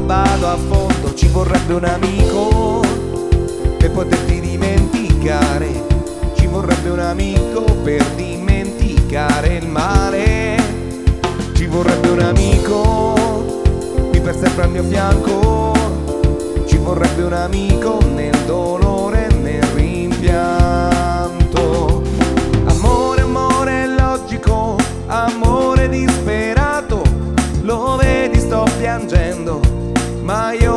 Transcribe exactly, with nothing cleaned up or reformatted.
vado a fondo, ci vorrebbe un amico per poterti dimenticare, ci vorrebbe un amico per dimenticare il male, ci vorrebbe un amico qui per sempre al mio fianco, ci vorrebbe un amico nel dolore e nel rimpianto. Amore, amore logico, amore disperato, lo vedi sto piangendo, ma io